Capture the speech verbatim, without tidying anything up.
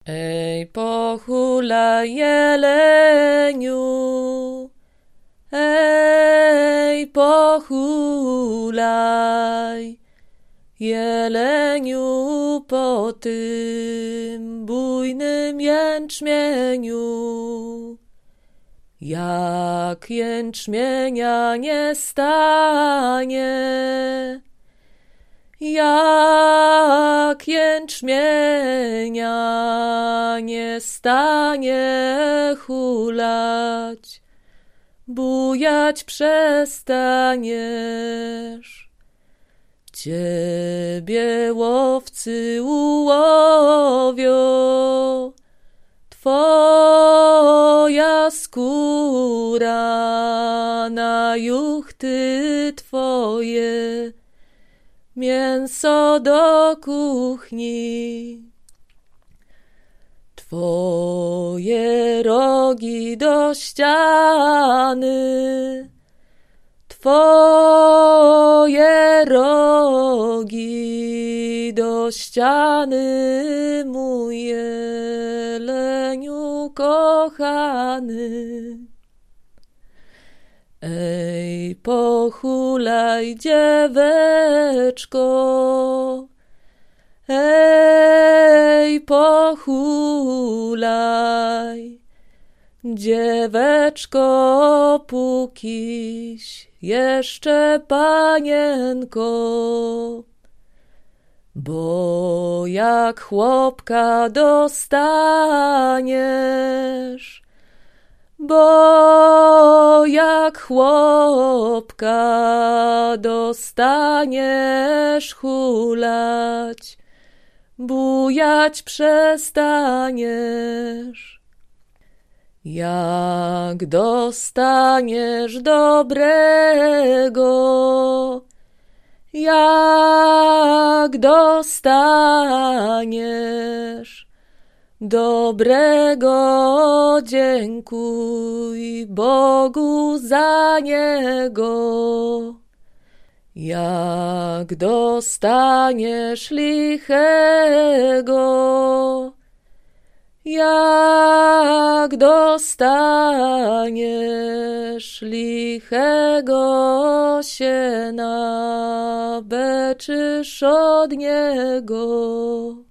Ej, pochulaj jeleniu, ej, pochulaj jeleniu po tym bujnym jęczmieniu. Jak jęczmienia nie stanie, jak jęczmienia nie stanie hulać, bujać przestaniesz. Ciebie łowcy ułowią, twoja skóra na juchty twoje, mięso do kuchni. Twoje rogi do ściany, twoje rogi do ściany, mój jeleniu kochany. Ej, pochulaj dzieweczko, ej, pochulaj dzieweczko, pókiś jeszcze panienko, bo jak chłopka dostaniesz, bo jak chłopka dostaniesz, hulać, bujać przestaniesz. Jak dostaniesz dobrego, jak dostaniesz dobrego, dziękuj Bogu za niego. Jak dostaniesz lichego, jak dostaniesz lichego, się nabeczysz od niego.